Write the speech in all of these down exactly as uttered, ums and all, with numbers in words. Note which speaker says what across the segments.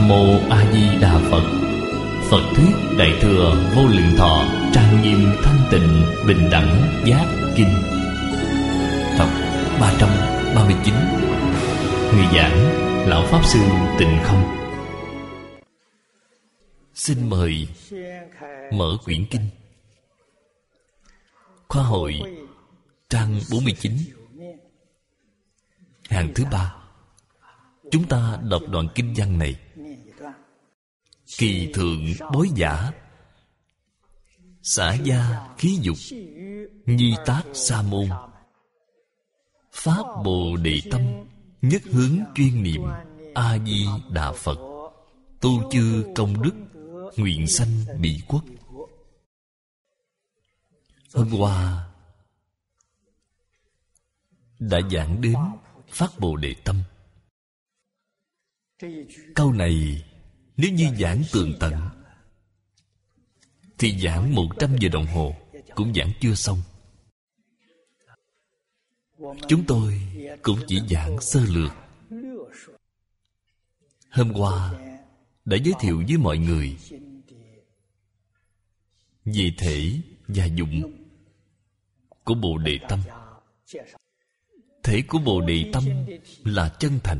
Speaker 1: Nam Mô A Di Đà Phật. Phật thuyết Đại thừa Vô Lượng Thọ trang nghiêm thanh tịnh bình đẳng giác kinh. Tập ba trăm ba mươi chín. Người giảng Lão Pháp Sư Tịnh Không. Xin mời mở quyển kinh. Khoa hội trang bốn mươi chín, hàng thứ ba. Chúng ta đọc đoạn kinh văn này. Kỳ thượng bối giả, xả gia khí dục, nhi tác sa môn, pháp bồ đề tâm, nhất hướng chuyên niệm A Di Đà Phật, tu chư công đức, nguyện sanh bị quốc. Hôm qua đã giảng đến phát bồ đề tâm. Câu này nếu như giảng tường tận thì giảng một trăm giờ đồng hồ cũng giảng chưa xong. Chúng tôi cũng chỉ giảng sơ lược. Hôm qua đã giới thiệu với mọi người về thể và dụng của bồ đề tâm. Thể của bồ đề tâm là chân thành.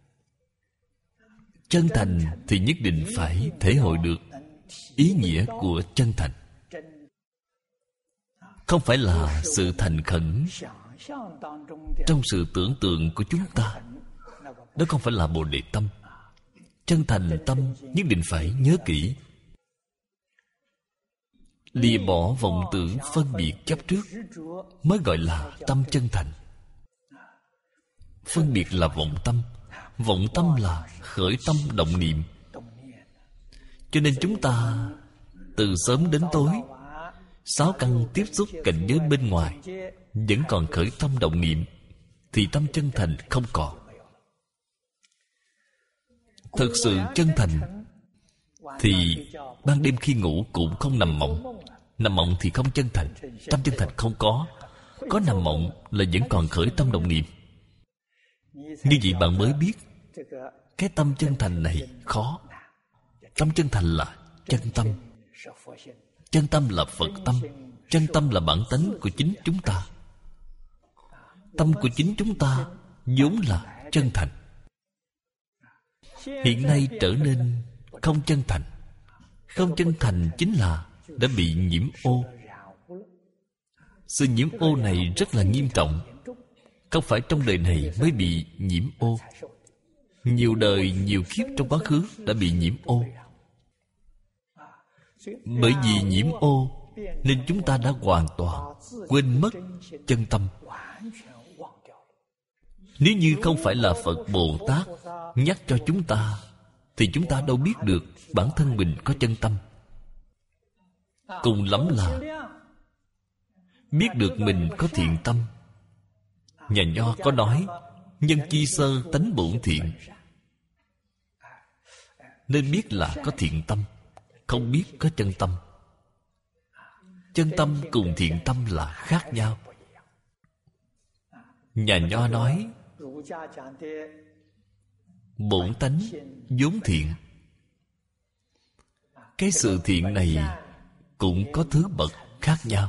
Speaker 1: Chân thành thì nhất định phải thể hội được ý nghĩa của chân thành. Không phải là sự thành khẩn trong sự tưởng tượng của chúng ta. Đó không phải là bồ đề tâm. Chân thành tâm nhất định phải nhớ kỹ. Lìa bỏ vọng tưởng phân biệt chấp trước mới gọi là tâm chân thành. Phân biệt là vọng tâm. Vọng tâm là khởi tâm động niệm. Cho nên chúng ta từ sớm đến tối, sáu căn tiếp xúc cảnh giới bên ngoài vẫn còn khởi tâm động niệm, thì tâm chân thành không còn. Thực sự chân thành thì ban đêm khi ngủ cũng không nằm mộng. Nằm mộng thì không chân thành. Tâm chân thành không có. Có nằm mộng là vẫn còn khởi tâm động niệm. Như vậy bạn mới biết cái tâm chân thành này khó. Tâm chân thành là chân tâm. Chân tâm là Phật tâm. Chân tâm là bản tánh của chính chúng ta. Tâm của chính chúng ta vốn là chân thành. Hiện nay trở nên không chân thành. Không chân thành chính là đã bị nhiễm ô. Sự nhiễm ô này rất là nghiêm trọng. Không phải trong đời này mới bị nhiễm ô. Nhiều đời, nhiều kiếp trong quá khứ đã bị nhiễm ô. Bởi vì nhiễm ô nên chúng ta đã hoàn toàn quên mất chân tâm. Nếu như không phải là Phật Bồ Tát nhắc cho chúng ta, thì chúng ta đâu biết được bản thân mình có chân tâm. Cùng lắm là biết được mình có thiện tâm. Nhà Nho có nói nhân chi sơ tánh bổn thiện, nên biết là có thiện tâm, không biết có chân tâm. Chân tâm cùng thiện tâm là khác nhau. Nhà Nho nói bổn tánh vốn thiện. Cái sự thiện này cũng có thứ bậc khác nhau.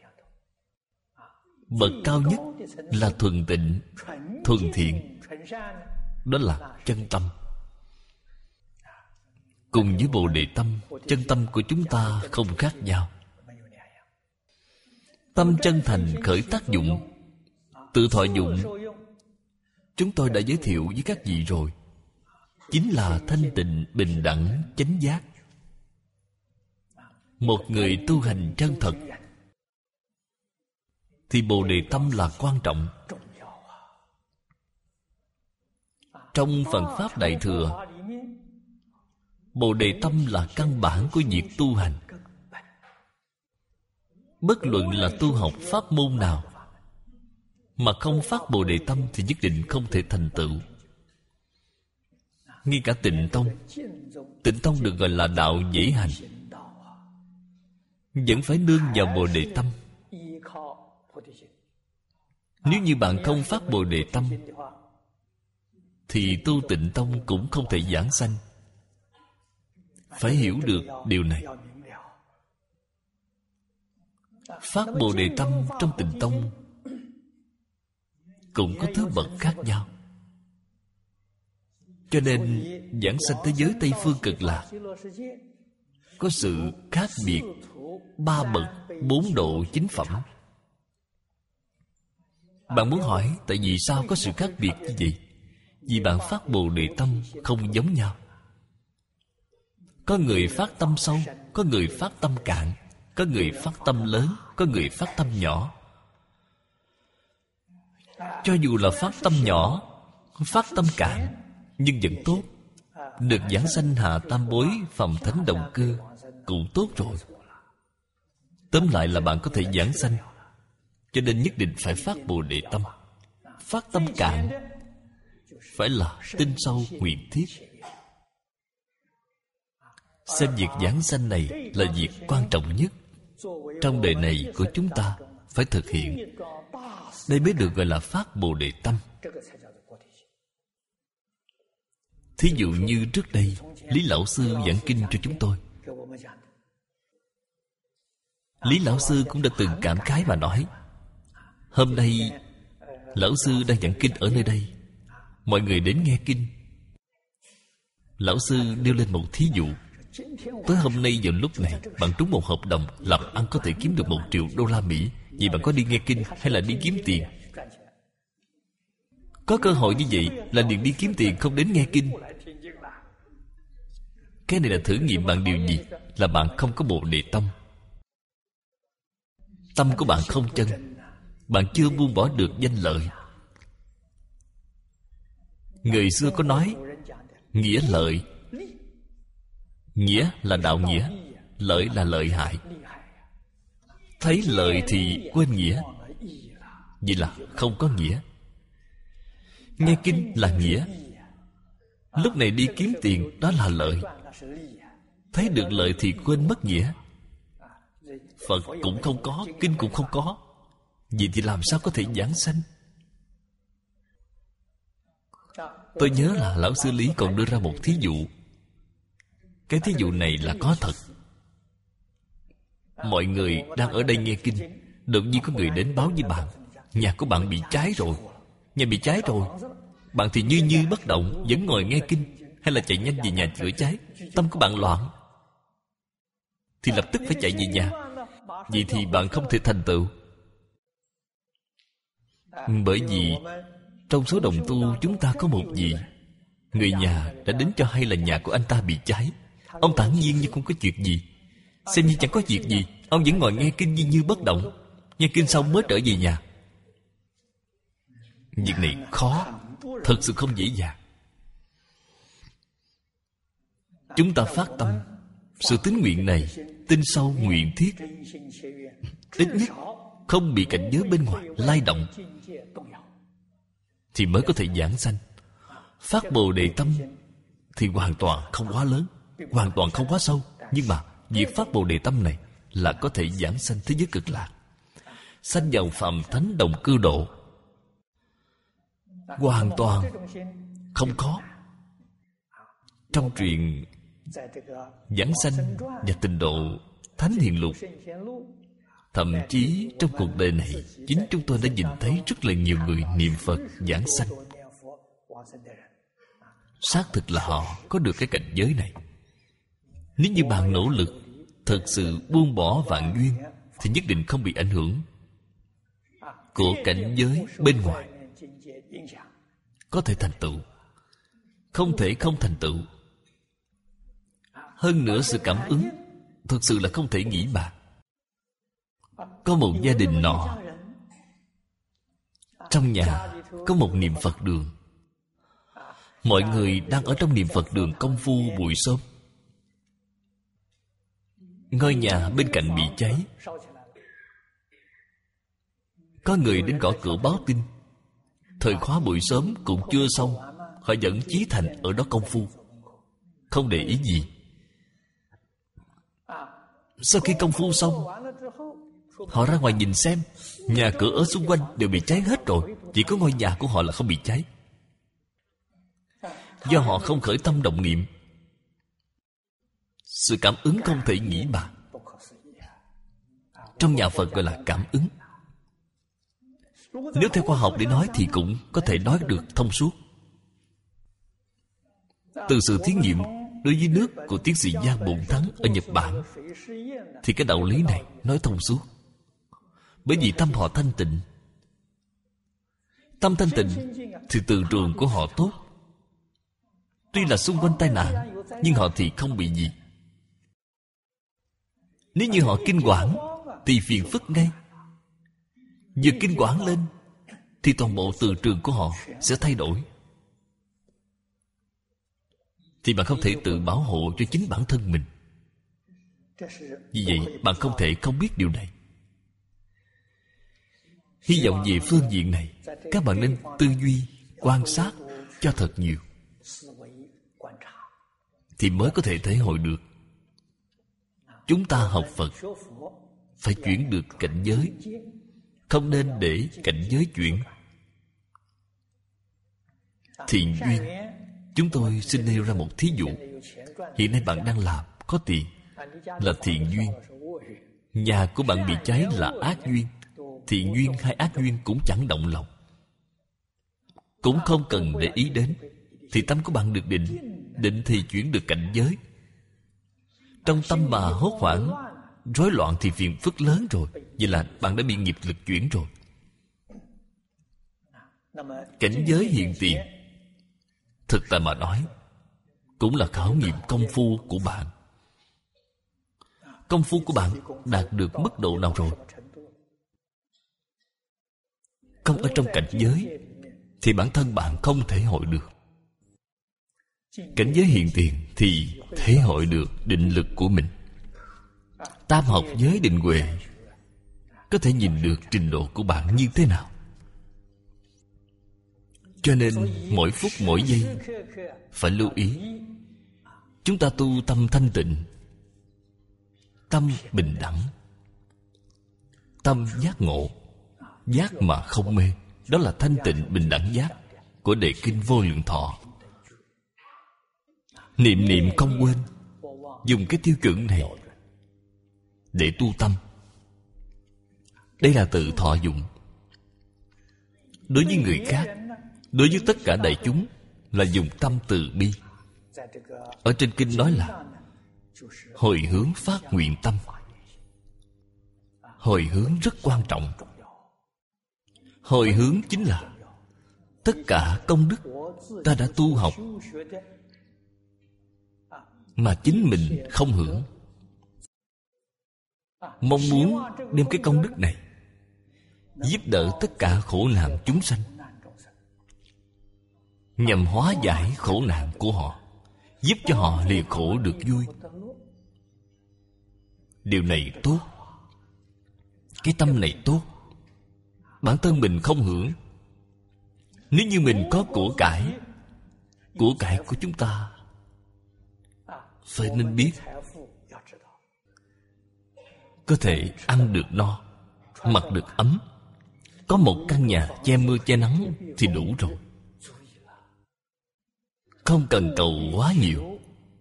Speaker 1: Bậc cao nhất là thuần tịnh, thuần thiện. Đó là chân tâm. Cùng với bồ đề tâm, chân tâm của chúng ta không khác nhau. Tâm chân thành khởi tác dụng, tự thọ dụng, chúng tôi đã giới thiệu với các vị rồi. Chính là thanh tịnh, bình đẳng, chánh giác. Một người tu hành chân thật thì bồ đề tâm là quan trọng. Trong Phật Pháp Đại Thừa, bồ đề tâm là căn bản của việc tu hành. Bất luận là tu học pháp môn nào mà không phát bồ đề tâm thì nhất định không thể thành tựu. Ngay cả Tịnh Tông, Tịnh Tông được gọi là đạo dễ hành, vẫn phải nương vào bồ đề tâm. Nếu như bạn không phát bồ đề tâm thì tu Tịnh Tông cũng không thể giảng sanh. phải hiểu được điều này. Phát Bồ Đề tâm trong Tịnh Tông cũng có thứ bậc khác nhau. Cho nên giảng sanh thế giới Tây Phương Cực Lạc có sự khác biệt ba bậc bốn độ chính phẩm. Bạn muốn hỏi tại vì sao có sự khác biệt như vậy? Vì bạn phát Bồ Đề tâm không giống nhau. Có người phát tâm sâu, có người phát tâm cạn, có người phát tâm lớn, có người phát tâm nhỏ. Cho dù là phát tâm nhỏ, phát tâm cạn, nhưng vẫn tốt. Được giảng sanh hạ tam bối phàm thánh đồng cư cũng tốt rồi. Tóm lại là bạn có thể giảng sanh. Cho nên nhất định phải phát Bồ Đề tâm. Phát tâm cạn phải là tinh sâu nguyện thiết. Xem việc giảng sanh này là việc quan trọng nhất trong đời này của chúng ta phải thực hiện. Đây mới được gọi là phát Bồ Đề tâm. Thí dụ như trước đây Lý Lão Sư giảng kinh cho chúng tôi. Lý Lão Sư cũng đã từng cảm khái mà nói, hôm nay Lão Sư đang giảng kinh ở nơi đây, mọi người đến nghe kinh. Lão Sư nêu lên một thí dụ. Tới hôm nay vào lúc này bạn trúng một hợp đồng làm ăn có thể kiếm được một triệu đô la Mỹ. Vậy bạn có đi nghe kinh hay là đi kiếm tiền? Có cơ hội như vậy là liền đi kiếm tiền, không đến nghe kinh. Cái này là thử nghiệm bạn điều gì? Là bạn không có Bồ Đề tâm. Tâm của bạn không chân. Bạn chưa buông bỏ được danh lợi. Người xưa có nói nghĩa lợi. Nghĩa là đạo nghĩa, lợi là lợi hại. Thấy lợi thì quên nghĩa, vậy là không có nghĩa. Nghe kinh là nghĩa. Lúc này đi kiếm tiền, đó là lợi. Thấy được lợi thì quên mất nghĩa. Phật cũng không có, kinh cũng không có. Vậy thì làm sao có thể giảng sanh? Tôi nhớ là Lão Sư Lý còn đưa ra một thí dụ. Cái thí dụ này là có thật. Mọi người đang ở đây nghe kinh, đột nhiên có người đến báo với bạn, nhà của bạn bị cháy rồi. Nhà bị cháy rồi. Bạn thì như như bất động, vẫn ngồi nghe kinh, hay là chạy nhanh về nhà chữa cháy. Tâm của bạn loạn, thì lập tức phải chạy về nhà. Vậy thì bạn không thể thành tựu. Bởi vì trong số đồng tu chúng ta có một vị, người nhà đã đến cho hay là nhà của anh ta bị cháy. Ông thản nhiên như không có chuyện gì, xem như chẳng có việc gì. Ông vẫn ngồi nghe kinh như như bất động. Nghe kinh xong mới trở về nhà. Việc này khó, thật sự không dễ dàng. Chúng ta phát tâm, sự tín nguyện này tinh sâu nguyện thiết, ít nhất không bị cảnh giới bên ngoài lay động, thì mới có thể giảng sanh. Phát Bồ Đề tâm thì hoàn toàn không quá lớn, hoàn toàn không quá sâu. Nhưng mà việc phát Bồ Đề tâm này là có thể giảng sanh thế giới cực lạc, sanh vào phàm thánh đồng cư độ. Hoàn toàn không có. Trong truyện giảng sanh và tịnh độ Thánh Hiền Lục, thậm chí trong cuộc đời này, chính chúng tôi đã nhìn thấy rất là nhiều người niệm Phật giảng sanh. Xác thực là họ có được cái cảnh giới này. Nếu như bạn nỗ lực thật sự buông bỏ vạn duyên, thì nhất định không bị ảnh hưởng của cảnh giới bên ngoài. Có thể thành tựu, không thể không thành tựu. Hơn nữa sự cảm ứng thực sự là không thể nghĩ bàn. Có một gia đình nọ, trong nhà có một niệm Phật đường. Mọi người đang ở trong niệm Phật đường công phu buổi sớm. Ngôi nhà bên cạnh bị cháy. Có người đến gõ cửa báo tin. Thời khóa buổi sớm cũng chưa xong, họ vẫn chí thành ở đó công phu, không để ý gì. Sau khi công phu xong, họ ra ngoài nhìn xem, nhà cửa ở xung quanh đều bị cháy hết rồi, chỉ có ngôi nhà của họ là không bị cháy. Do họ không khởi tâm động niệm. Sự cảm ứng không thể nghĩ bàn. Trong nhà Phật gọi là cảm ứng. Nếu theo khoa học để nói thì cũng có thể nói được thông suốt. Từ sự thí nghiệm đối với nước của tiến sĩ Giang Bổn Thắng ở Nhật Bản thì cái đạo lý này nói thông suốt. Bởi vì tâm họ thanh tịnh. Tâm thanh tịnh thì từ trường của họ tốt. Tuy là xung quanh tai nạn, nhưng họ thì không bị gì. Nếu như họ kinh quản thì phiền phức ngay. Vừa kinh quản lên thì toàn bộ từ trường của họ sẽ thay đổi. Thì bạn không thể tự bảo hộ cho chính bản thân mình. Vì vậy bạn không thể không biết điều này. Hy vọng về phương diện này các bạn nên tư duy, quan sát cho thật nhiều, thì mới có thể thể hội được. Chúng ta học Phật phải chuyển được cảnh giới, không nên để cảnh giới chuyển. Thiện duyên, chúng tôi xin nêu ra một thí dụ. Hiện nay bạn đang làm, có tiền, là thiện duyên. Nhà của bạn bị cháy là ác duyên. Thiện duyên hay ác duyên cũng chẳng động lòng, cũng không cần để ý đến. Thì tâm của bạn được định. Định thì chuyển được cảnh giới. Trong tâm mà hốt hoảng, rối loạn thì phiền phức lớn rồi. Vậy là bạn đã bị nghiệp lực chuyển rồi. Cảnh giới hiện tiền, thực tại mà nói, cũng là khảo nghiệm công phu của bạn. Công phu của bạn đạt được mức độ nào rồi? Không ở trong cảnh giới thì bản thân bạn không thể hội được. Cảnh giới hiện tiền thì thể hội được định lực của mình. Tam học giới định huệ có thể nhìn được trình độ của bạn như thế nào. Cho nên mỗi phút mỗi giây phải lưu ý. Chúng ta tu tâm thanh tịnh, tâm bình đẳng, tâm giác ngộ, giác mà không mê. Đó là thanh tịnh bình đẳng giác của Đề Kinh Vô Lượng Thọ. Niệm niệm không quên, dùng cái tiêu chuẩn này để tu tâm. Đây là tự thọ dụng. Đối với người khác, đối với tất cả đại chúng là dùng tâm từ bi. Ở trên kinh nói là hồi hướng phát nguyện tâm. Hồi hướng rất quan trọng. Hồi hướng chính là tất cả công đức ta đã tu học mà chính mình không hưởng, mong muốn đem cái công đức này giúp đỡ tất cả khổ nạn chúng sanh, nhằm hóa giải khổ nạn của họ, giúp cho họ lìa khổ được vui. Điều này tốt. Cái tâm này tốt. Bản thân mình không hưởng. Nếu như mình có của cải, của cải của chúng ta phải nên biết, có thể ăn được no, mặc được ấm, có một căn nhà che mưa che nắng thì đủ rồi. Không cần cầu quá nhiều.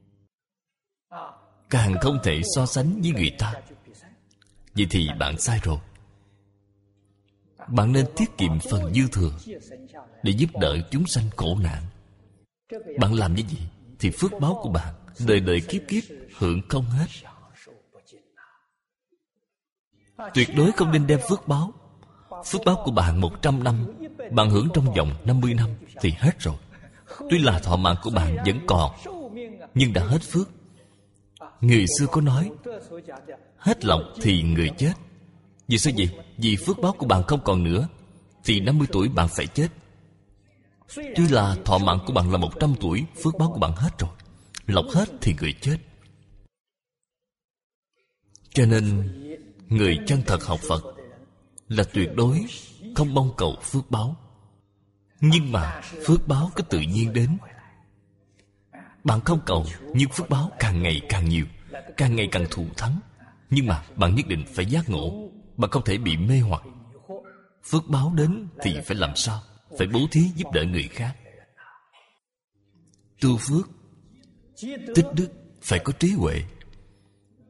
Speaker 1: Càng không thể so sánh với người ta. Vậy thì bạn sai rồi. Bạn nên tiết kiệm phần dư thừa để giúp đỡ chúng sanh khổ nạn. Bạn làm như vậy thì phước báo của bạn đời đời kiếp kiếp hưởng không hết. Tuyệt đối không nên đem phước báo. Phước báo của bạn một trăm năm, bạn hưởng trong vòng năm mươi năm thì hết rồi. Tuy là thọ mạng của bạn vẫn còn, nhưng đã hết phước. Người xưa có nói, hết lộc thì người chết. Vì sao vậy? Vì phước báo của bạn không còn nữa, thì năm mươi tuổi bạn phải chết. Tuy là thọ mạng của bạn là một trăm tuổi, phước báo của bạn hết rồi, lộc hết thì người chết. Cho nên người chân thật học Phật là tuyệt đối không mong cầu phước báo. Nhưng mà phước báo cứ tự nhiên đến. Bạn không cầu, nhưng phước báo càng ngày càng nhiều, càng ngày càng thù thắng. Nhưng mà bạn nhất định phải giác ngộ. Bạn không thể bị mê hoặc. Phước báo đến thì phải làm sao? Phải bố thí giúp đỡ người khác. Tu phước, tích đức phải có trí huệ.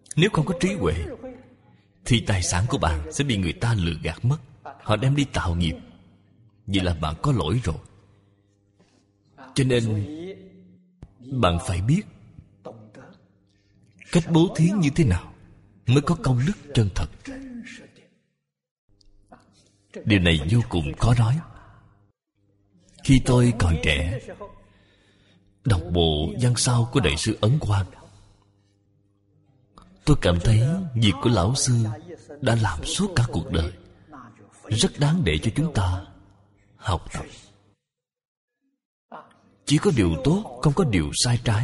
Speaker 1: Nếu không có trí huệ thì tài sản của bạn sẽ bị người ta lừa gạt mất. Họ đem đi tạo nghiệp. Vậy là bạn có lỗi rồi. Cho nên bạn phải biết cách bố thí như thế nào mới có công đức chân thật. Điều này vô cùng khó nói. Khi tôi còn trẻ, đọc bộ văn sao của Đại sư Ấn Quang, tôi cảm thấy việc của lão sư đã làm suốt cả cuộc đời rất đáng để cho chúng ta học tập. Chỉ có điều tốt, không có điều sai trái.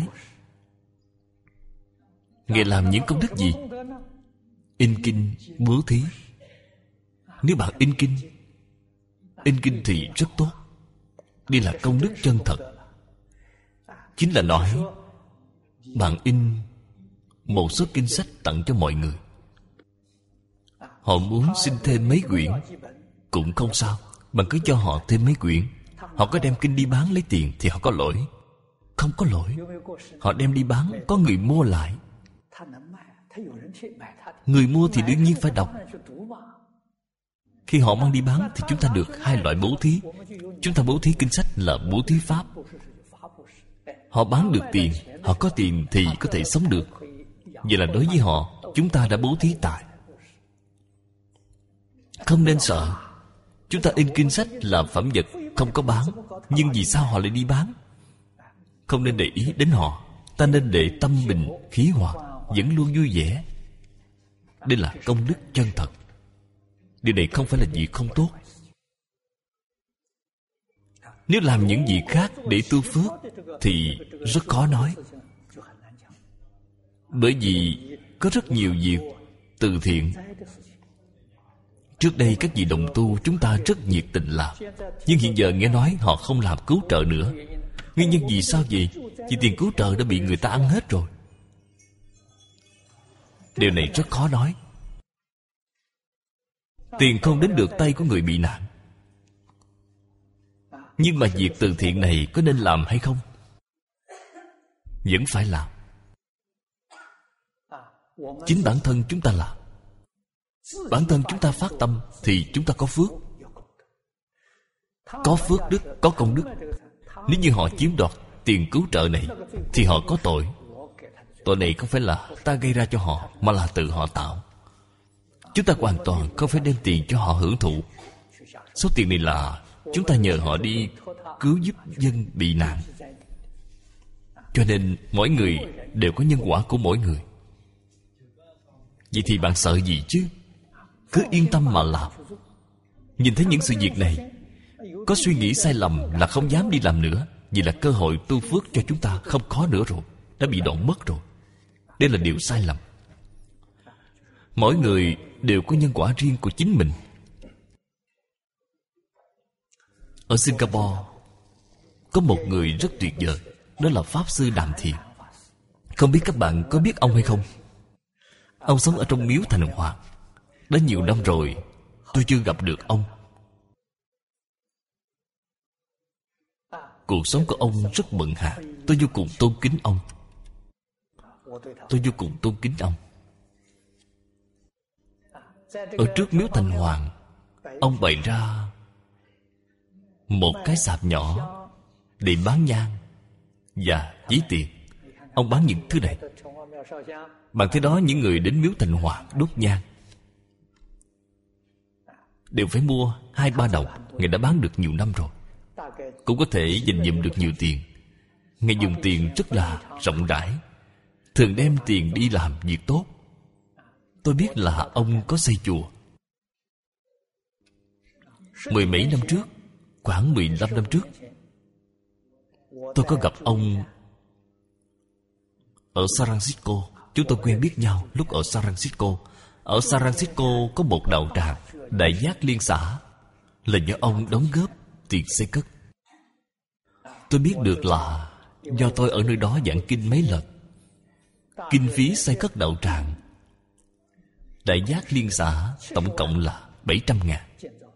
Speaker 1: Ngài làm những công đức gì? In kinh, bố thí. Nếu bạn in kinh, in kinh thì rất tốt. Đây là công đức chân thật. Chính là nói bạn in một số kinh sách tặng cho mọi người. Họ muốn xin thêm mấy quyển cũng không sao, bạn cứ cho họ thêm mấy quyển. Họ có đem kinh đi bán lấy tiền thì họ có lỗi? Không có lỗi. Họ đem đi bán, có người mua lại. Người mua thì đương nhiên phải đọc. Khi họ mang đi bán thì chúng ta được hai loại bố thí. Chúng ta bố thí kinh sách là bố thí pháp. Họ bán được tiền, họ có tiền thì có thể sống được. Vậy là đối với họ, chúng ta đã bố thí tài. Không nên sợ. Chúng ta in kinh sách là phẩm vật, không có bán. Nhưng vì sao họ lại đi bán? Không nên để ý đến họ. Ta nên để tâm bình, khí hòa, vẫn luôn vui vẻ. Đây là công đức chân thật. Điều này không phải là việc không tốt. Nếu làm những việc khác để tu phước thì rất khó nói. Bởi vì có rất nhiều việc từ thiện. Trước đây các vị đồng tu chúng ta rất nhiệt tình làm. Nhưng hiện giờ nghe nói họ không làm cứu trợ nữa. Nguyên nhân vì sao vậy? Vì tiền cứu trợ đã bị người ta ăn hết rồi. Điều này rất khó nói. Tiền không đến được tay của người bị nạn. Nhưng mà việc từ thiện này có nên làm hay không? Vẫn phải làm. Chính bản thân chúng ta làm. Bản thân chúng ta phát tâm thì chúng ta có phước. Có phước đức, có công đức. Nếu như họ chiếm đoạt tiền cứu trợ này thì họ có tội. Tội này không phải là ta gây ra cho họ, mà là tự họ tạo. Chúng ta hoàn toàn không phải đem tiền cho họ hưởng thụ. Số tiền này là chúng ta nhờ họ đi cứu giúp dân bị nạn. Cho nên mỗi người đều có nhân quả của mỗi người. Vậy thì bạn sợ gì chứ? Cứ yên tâm mà làm. Nhìn thấy những sự việc này, có suy nghĩ sai lầm là không dám đi làm nữa. Vì là cơ hội tu phước cho chúng ta không có nữa rồi, đã bị đoạn mất rồi. Đây là điều sai lầm. Mỗi người đều có nhân quả riêng của chính mình. Ở Singapore có một người rất tuyệt vời. Đó là Pháp Sư Đàm Thiền. Không biết các bạn có biết ông hay không? Ông sống ở trong miếu Thành Hoàng. Đã nhiều năm rồi tôi chưa gặp được ông. Cuộc sống của ông rất bận hà. Tôi vô cùng tôn kính ông. Tôi vô cùng tôn kính ông. Ở trước miếu Thành Hoàng, ông bày ra một cái sạp nhỏ để bán nhang và giấy tiền. Ông bán những thứ này. Bạn thấy đó, những người đến miếu Thành Hoàng đốt nhang đều phải mua hai ba đồng. Ngài đã bán được nhiều năm rồi, cũng có thể dành dụm được nhiều tiền. Ngài dùng tiền rất là rộng rãi, thường đem tiền đi làm việc tốt. Tôi biết là ông có xây chùa. Mười mấy năm trước, khoảng mười lăm năm trước, tôi có gặp ông ở San Francisco. Chúng tôi quen biết nhau lúc ở San Francisco. Ở San Francisco có một đạo tràng Đại Giác Liên xã, là do ông đóng góp tiền xây cất. Tôi biết được là do tôi ở nơi đó giảng kinh mấy lần. Kinh phí xây cất đạo tràng Đại Giác Liên xã tổng cộng là bảy trăm ngàn.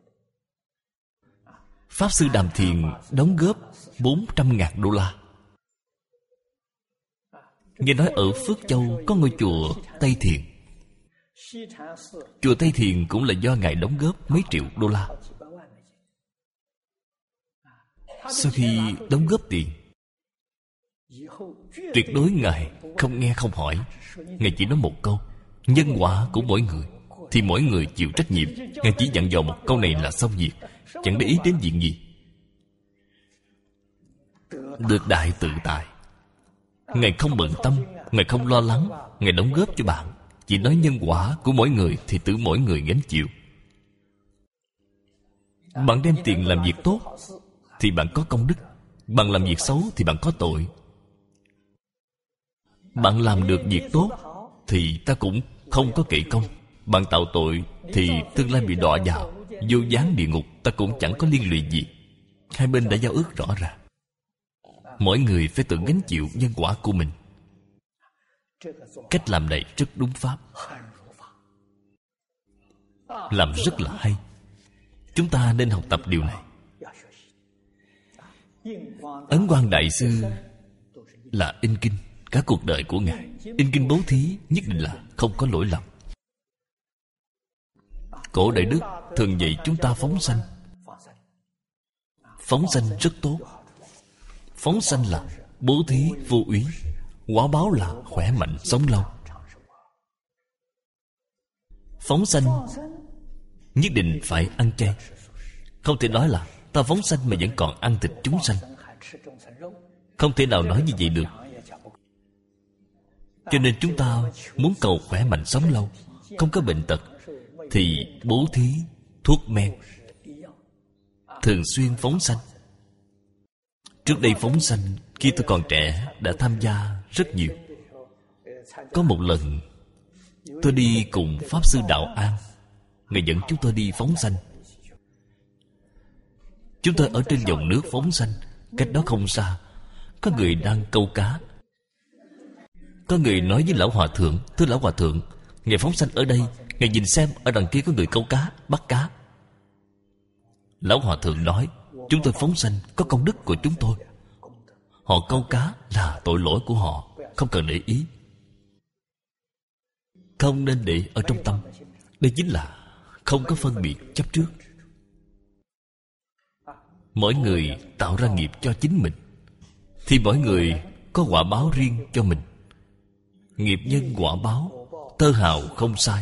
Speaker 1: Pháp Sư Đàm Thiền đóng góp bốn trăm ngàn đô la. Nghe nói ở Phước Châu có ngôi chùa Tây Thiền. Chùa Tây Thiền cũng là do Ngài đóng góp mấy triệu đô la. Sau khi đóng góp tiền, tuyệt đối Ngài không nghe không hỏi. Ngài chỉ nói một câu: nhân quả của mỗi người thì mỗi người chịu trách nhiệm. Ngài chỉ dặn dò một câu này là xong việc, chẳng để ý đến chuyện gì. Được đại tự tại. Ngài không bận tâm, Ngài không lo lắng. Ngài đóng góp cho bạn, chỉ nói nhân quả của mỗi người thì tự mỗi người gánh chịu. Bạn đem tiền làm việc tốt thì bạn có công đức, bạn làm việc xấu thì bạn có tội. Bạn làm được việc tốt thì ta cũng không có kệ công. Bạn tạo tội thì tương lai bị đọa vào vô gián địa ngục, ta cũng chẳng có liên lụy gì. Hai bên đã giao ước rõ ràng. Mỗi người phải tự gánh chịu nhân quả của mình. Cách làm này rất đúng pháp, làm rất là hay. Chúng ta nên học tập điều này. Ấn Quang Đại Sư là in kinh. Cả cuộc đời của Ngài in kinh bố thí nhất định là không có lỗi lầm. Cổ Đại Đức thường dạy chúng ta phóng sanh. Phóng sanh rất tốt. Phóng sanh là bố thí vô úy, quả báo là khỏe mạnh sống lâu. Phóng sanh nhất định phải ăn chay. Không thể nói là ta phóng sanh mà vẫn còn ăn thịt chúng sanh. Không thể nào nói như vậy được. Cho nên chúng ta muốn cầu khỏe mạnh sống lâu, không có bệnh tật, thì bố thí thuốc men, thường xuyên phóng sanh. Trước đây phóng sanh, khi tôi còn trẻ đã tham gia rất nhiều. Có một lần tôi đi cùng Pháp Sư Đạo An. Ngài dẫn chúng tôi đi phóng sanh. Chúng tôi ở trên dòng nước phóng sanh. Cách đó không xa có người đang câu cá. Có người nói với Lão Hòa Thượng: thưa Lão Hòa Thượng, Ngài phóng sanh ở đây, Ngài nhìn xem ở đằng kia có người câu cá, bắt cá. Lão Hòa Thượng nói: chúng tôi phóng sanh có công đức của chúng tôi. Họ câu cá là tội lỗi của họ, không cần để ý. Không nên để ở trong tâm. Đây chính là không có phân biệt chấp trước. Mỗi người tạo ra nghiệp cho chính mình, thì mỗi người có quả báo riêng cho mình. Nghiệp nhân quả báo, tơ hào không sai.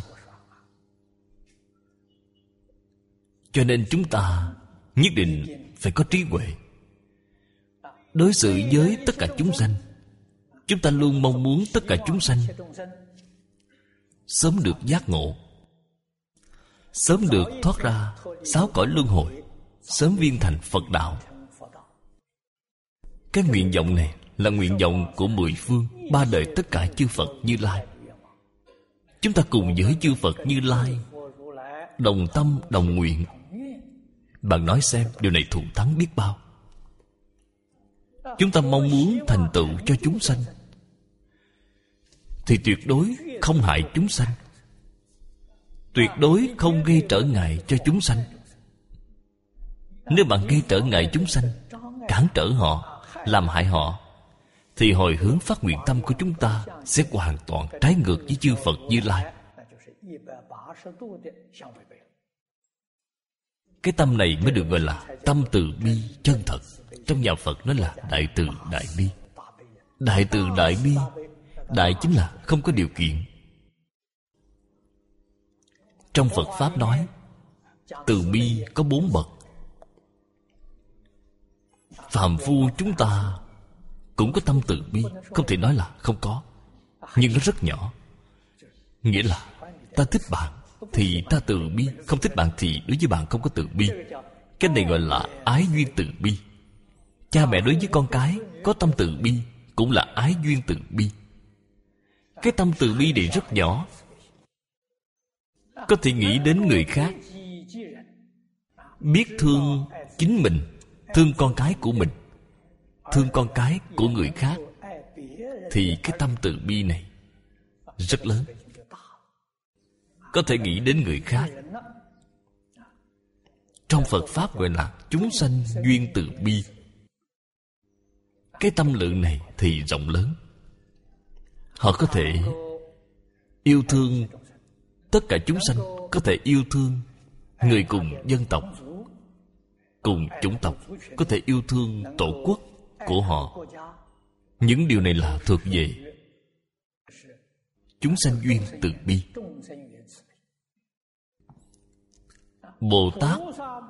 Speaker 1: Cho nên chúng ta nhất định phải có trí huệ. Đối xử với tất cả chúng sanh, chúng ta luôn mong muốn tất cả chúng sanh sớm được giác ngộ, sớm được thoát ra sáu cõi luân hồi, sớm viên thành Phật đạo. Cái nguyện vọng này là nguyện vọng của mười phương ba đời tất cả chư Phật Như Lai. Chúng ta cùng với chư Phật Như Lai đồng tâm đồng nguyện. Bạn nói xem điều này thù thắng biết bao. Chúng ta mong muốn thành tựu cho chúng sanh thì tuyệt đối không hại chúng sanh, tuyệt đối không gây trở ngại cho chúng sanh. Nếu bạn gây trở ngại chúng sanh, cản trở họ, làm hại họ, thì hồi hướng phát nguyện tâm của chúng ta sẽ hoàn toàn trái ngược với chư Phật Như Lai. Cái tâm này mới được gọi là tâm từ bi chân thật. Trong nhà Phật nói là đại từ đại bi. Đại từ đại bi, đại chính là không có điều kiện. Trong Phật Pháp nói từ bi có bốn bậc. Phàm phu chúng ta cũng có tâm từ bi, không thể nói là không có, nhưng nó rất nhỏ. Nghĩa là ta thích bạn thì ta từ bi, không thích bạn thì đối với bạn không có từ bi. Cái này gọi là ái duyên từ bi. Cha mẹ đối với con cái có tâm từ bi cũng là ái duyên từ bi. Cái tâm từ bi này rất nhỏ, có thể nghĩ đến người khác, biết thương chính mình, thương con cái của mình, thương con cái của người khác, thì cái tâm từ bi này rất lớn. Có thể nghĩ đến người khác. Trong Phật Pháp gọi là chúng sanh duyên từ bi. Cái tâm lượng này thì rộng lớn. Họ có thể yêu thương tất cả chúng sanh, có thể yêu thương người cùng dân tộc, cùng chủng tộc, có thể yêu thương tổ quốc của họ. Những điều này là thuộc về chúng sanh duyên từ bi. Bồ Tát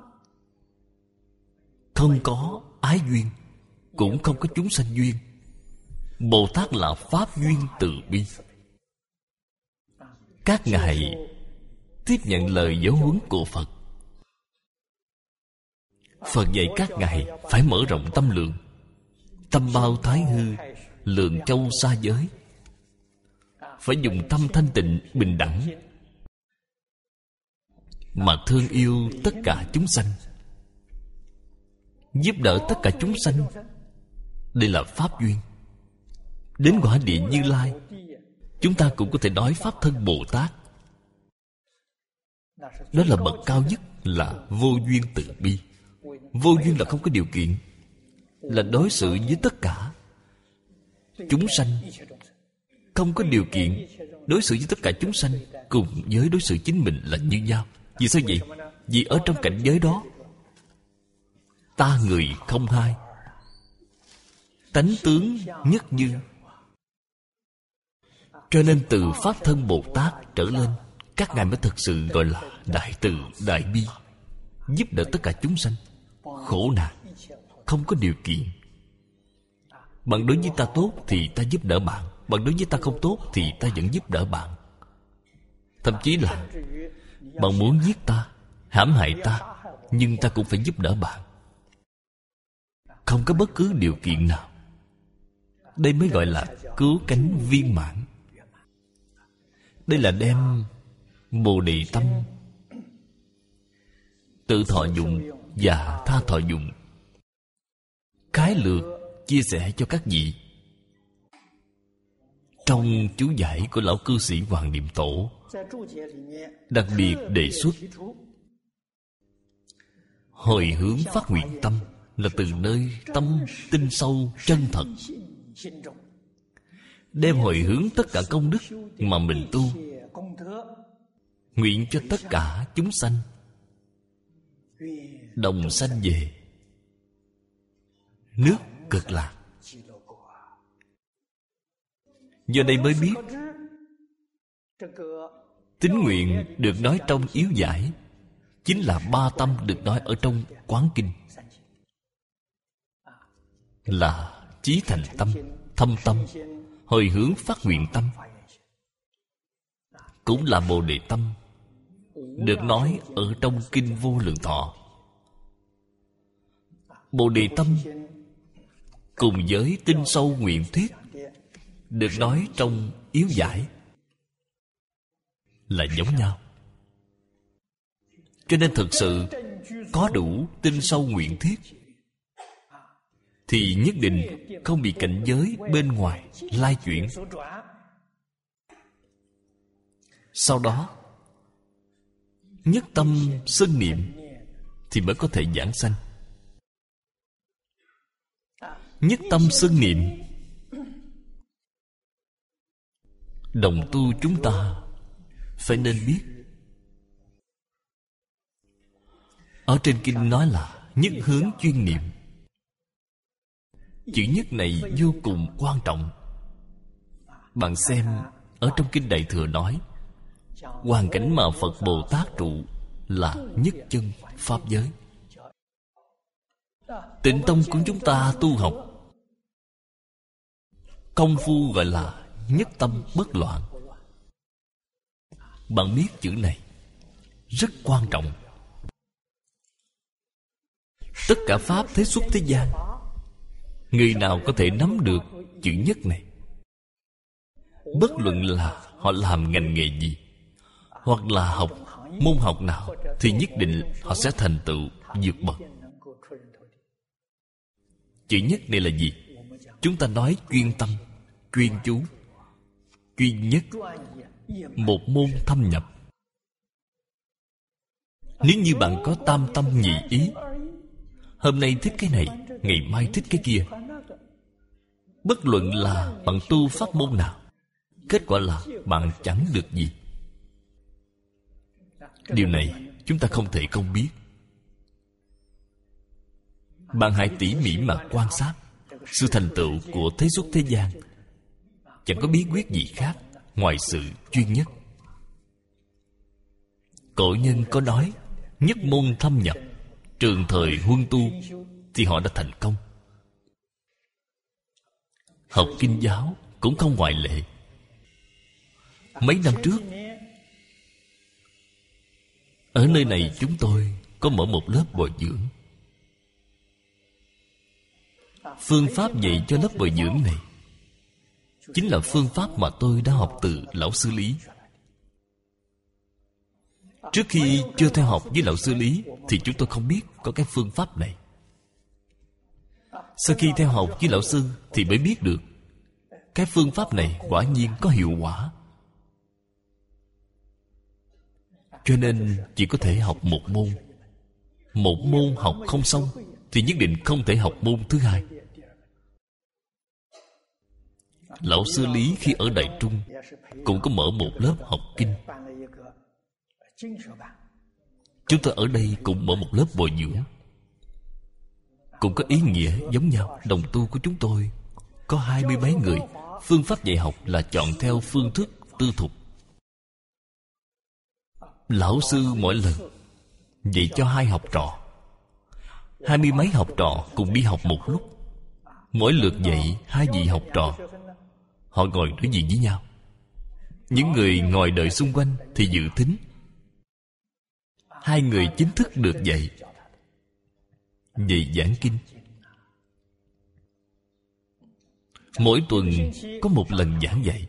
Speaker 1: không có ái duyên, cũng không có chúng sanh duyên. Bồ Tát là pháp duyên từ bi. Các ngài tiếp nhận lời giáo huấn của Phật. Phật dạy các ngài phải mở rộng tâm lượng, tâm bao thái hư, lượng châu xa giới. Phải dùng tâm thanh tịnh bình đẳng mà thương yêu tất cả chúng sanh, giúp đỡ tất cả chúng sanh. Đây là pháp duyên. Đến quả địa Như Lai, chúng ta cũng có thể nói pháp thân Bồ Tát. Đó là bậc cao nhất, là vô duyên từ bi. Vô duyên là không có điều kiện, là đối xử với tất cả chúng sanh, không có điều kiện đối xử với tất cả chúng sanh cùng với đối xử chính mình là như nhau. Vì sao vậy? Vì ở trong cảnh giới đó, ta người không hai, tánh tướng nhất như. Cho nên từ pháp thân Bồ Tát trở lên, các ngài mới thực sự gọi là đại từ đại bi, giúp đỡ tất cả chúng sanh khổ nạn, không có điều kiện. Bạn đối với ta tốt thì ta giúp đỡ bạn, bạn đối với ta không tốt thì ta vẫn giúp đỡ bạn. Thậm chí là bạn muốn giết ta, hãm hại ta, nhưng ta cũng phải giúp đỡ bạn, không có bất cứ điều kiện nào. Đây mới gọi là cứu cánh viên mãn. Đây là đem Bồ Đề tâm tự thọ dụng và tha thọ dụng khái lược chia sẻ cho các vị. Trong chú giải của lão cư sĩ Hoàng Niệm Tổ đặc biệt đề xuất hồi hướng phát nguyện tâm là từ nơi tâm tinh sâu chân thật, đem hồi hướng tất cả công đức mà mình tu, nguyện cho tất cả chúng sanh đồng sanh về nước Cực Lạc. Giờ đây mới biết tín nguyện được nói trong yếu giải chính là ba tâm được nói ở trong Quán Kinh, là chí thành tâm, thâm tâm, hồi hướng phát nguyện tâm, cũng là Bồ Đề tâm được nói ở trong Kinh Vô Lượng Thọ. Bồ Đề tâm cùng với tinh sâu nguyện thuyết được nói trong yếu giải là giống nhau. Cho nên thực sự có đủ tinh sâu nguyện thuyết thì nhất định không bị cảnh giới bên ngoài lai chuyển. Sau đó nhất tâm xưng niệm thì mới có thể giảng sanh. Nhất tâm xưng niệm, đồng tu chúng ta phải nên biết. Ở trên kinh nói là nhất hướng chuyên niệm. Chữ nhất này vô cùng quan trọng. Bạn xem ở trong Kinh Đại Thừa nói hoàn cảnh mà Phật Bồ Tát trụ là nhất chân pháp giới. Tịnh tông của chúng ta tu học công phu gọi là nhất tâm bất loạn. Bạn biết chữ này rất quan trọng. Tất cả pháp thế xuất thế gian, người nào có thể nắm được chữ nhất này, bất luận là họ làm ngành nghề gì, hoặc là học môn học nào, thì nhất định họ sẽ thành tựu vượt bậc. Chữ nhất này là gì? Chúng ta nói chuyên tâm, chuyên chú, chuyên nhất, một môn thâm nhập. Nếu như bạn có tam tâm nhị ý, hôm nay thích cái này, ngày mai thích cái kia, bất luận là bạn tu pháp môn nào, kết quả là bạn chẳng được gì. Điều này chúng ta không thể không biết. Bạn hãy tỉ mỉ mà quan sát sự thành tựu của thế xuất thế gian. Chẳng có bí quyết gì khác ngoài sự chuyên nhất. Cổ nhân có nói, nhất môn thâm nhập, trường thời huân tu, thì họ đã thành công. Học kinh giáo cũng không ngoại lệ. Mấy năm trước, ở nơi này chúng tôi có mở một lớp bồi dưỡng. Phương pháp dạy cho lớp bồi dưỡng này chính là phương pháp mà tôi đã học từ lão sư Lý. Trước khi chưa theo học với lão sư Lý thì chúng tôi không biết có cái phương pháp này. Sau khi theo học với lão sư thì mới biết được cái phương pháp này quả nhiên có hiệu quả. Cho nên chỉ có thể học một môn. Một môn học không xong thì nhất định không thể học môn thứ hai. Lão sư Lý khi ở Đại Trung cũng có mở một lớp học kinh. Chúng tôi ở đây cũng mở một lớp bồi dưỡng, cũng có ý nghĩa giống nhau. Đồng tu của chúng tôi có hai mươi mấy người. Phương pháp dạy học là chọn theo phương thức tư thục. Lão sư mỗi lần dạy cho hai học trò, hai mươi mấy học trò cùng đi học một lúc. Mỗi lượt dạy hai vị học trò, họ ngồi đối diện với nhau. Những người ngồi đợi xung quanh thì dự thính. Hai người chính thức được dạy, dạy giảng kinh. Mỗi tuần có một lần giảng dạy.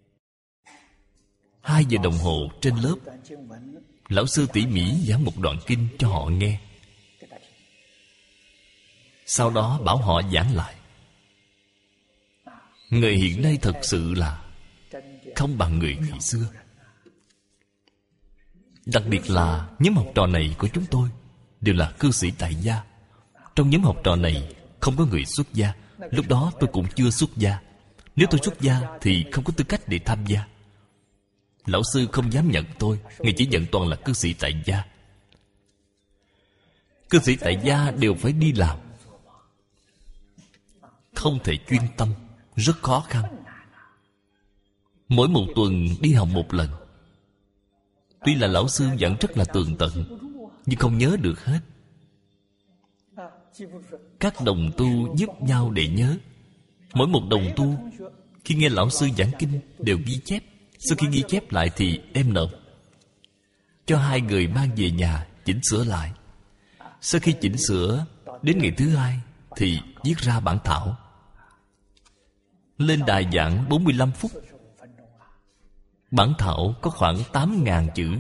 Speaker 1: Hai giờ đồng hồ trên lớp, lão sư tỉ mỉ giảng một đoạn kinh cho họ nghe. Sau đó bảo họ giảng lại. Người hiện nay thật sự là không bằng người ngày xưa. Đặc biệt là nhóm học trò này của chúng tôi đều là cư sĩ tại gia. Trong nhóm học trò này không có người xuất gia. Lúc đó tôi cũng chưa xuất gia. Nếu tôi xuất gia thì không có tư cách để tham gia. Lão sư không dám nhận tôi, ngài chỉ nhận toàn là cư sĩ tại gia. Cư sĩ tại gia đều phải đi làm, không thể chuyên tâm, rất khó khăn. Mỗi một tuần đi học một lần. Tuy là lão sư giảng rất là tường tận, nhưng không nhớ được hết. Các đồng tu giúp nhau để nhớ. Mỗi một đồng tu khi nghe lão sư giảng kinh đều ghi chép. Sau khi ghi chép lại thì đem nộp cho hai người mang về nhà chỉnh sửa lại. Sau khi chỉnh sửa, đến ngày thứ hai thì viết ra bản thảo. Lên đài giảng bốn mươi lăm phút. Bản thảo có khoảng tám nghìn chữ.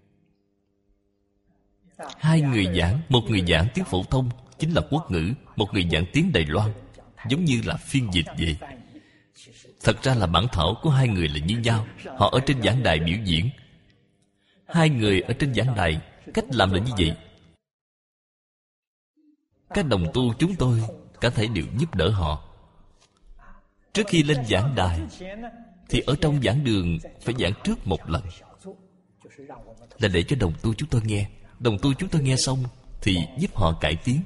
Speaker 1: Hai người giảng, một người giảng tiếng phổ thông chính là quốc ngữ, một người giảng tiếng Đài Loan, giống như là phiên dịch vậy. Thật ra là bản thảo của hai người là như nhau. Họ ở trên giảng đài biểu diễn. Hai người ở trên giảng đài, cách làm là như vậy. Các đồng tu chúng tôi cả thể đều giúp đỡ họ. Trước khi lên giảng đài thì ở trong giảng đường phải giảng trước một lần, là để cho đồng tu chúng tôi nghe. Đồng tu chúng tôi nghe xong thì giúp họ cải tiến,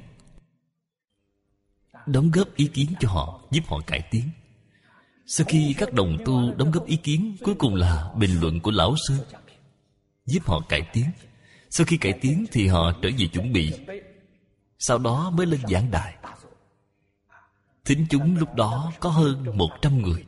Speaker 1: đóng góp ý kiến cho họ, giúp họ cải tiến. Sau khi các đồng tu đóng góp ý kiến, cuối cùng là bình luận của lão sư, giúp họ cải tiến. Sau khi cải tiến thì họ trở về chuẩn bị, sau đó mới lên giảng đài. Thính chúng lúc đó có hơn một trăm người.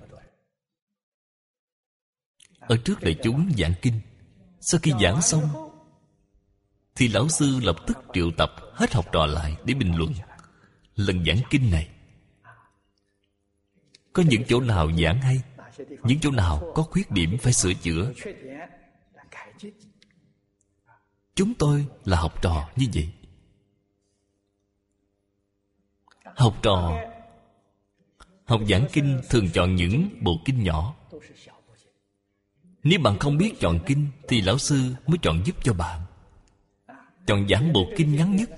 Speaker 1: Ở trước đại chúng giảng kinh. Sau khi giảng xong thì lão sư lập tức triệu tập hết học trò lại để bình luận lần giảng kinh này. Có những chỗ nào giảng hay, những chỗ nào có khuyết điểm phải sửa chữa. Chúng tôi là học trò như vậy. Học trò học giảng kinh thường chọn những bộ kinh nhỏ. Nếu bạn không biết chọn kinh thì lão sư mới chọn giúp cho bạn. Chọn giảng bộ kinh ngắn nhất,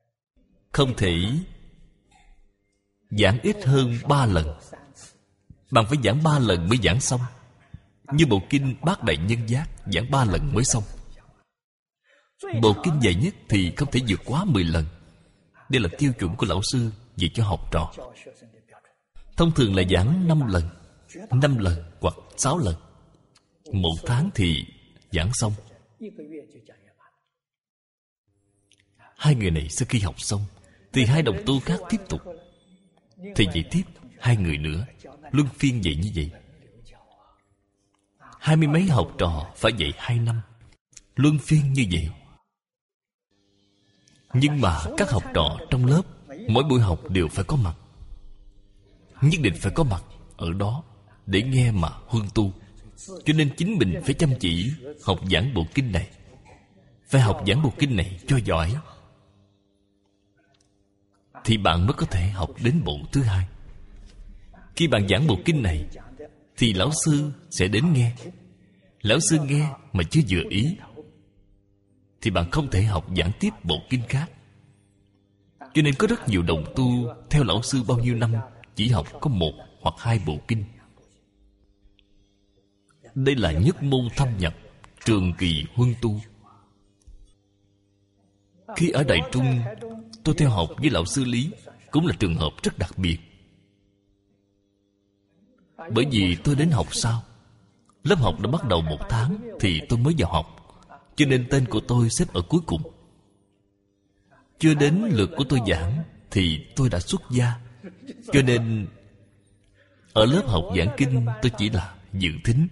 Speaker 1: không thể giảng ít hơn ba lần. bạn phải giảng ba lần mới giảng xong. Như bộ kinh Bát Đại Nhân Giác giảng ba lần mới xong. Bộ kinh dài nhất thì không thể vượt quá mười lần. Đây là tiêu chuẩn của lão sư về cho học trò. Thông thường là giảng năm lần, năm lần hoặc sáu lần. Một tháng thì giảng xong. Hai người này sau khi học xong thì hai đồng tu khác tiếp tục. Thì dạy tiếp hai người nữa, luân phiên dạy như vậy. Hai mươi mấy học trò phải dạy hai năm, luân phiên như vậy. Nhưng mà các học trò trong lớp mỗi buổi học đều phải có mặt, nhất định phải có mặt ở đó để nghe mà huân tu. Cho nên chính mình phải chăm chỉ học giảng bộ kinh này, phải học giảng bộ kinh này cho giỏi, thì bạn mới có thể học đến bộ thứ hai. Khi bạn giảng bộ kinh này thì lão sư sẽ đến nghe. Lão sư nghe mà chưa vừa ý thì bạn không thể học giảng tiếp bộ kinh khác. Cho nên có rất nhiều đồng tu theo lão sư bao nhiêu năm chỉ học có một hoặc hai bộ kinh. Đây là nhất môn thâm nhập, trường kỳ huân tu. Khi ở Đại Trung, tôi theo học với lão sư Lý, cũng là trường hợp rất đặc biệt. Bởi vì tôi đến học sau, lớp học đã bắt đầu một tháng thì tôi mới vào học, cho nên tên của tôi xếp ở cuối cùng. Chưa đến lượt của tôi giảng thì tôi đã xuất gia. Cho nên ở lớp học giảng kinh tôi chỉ là dự thính.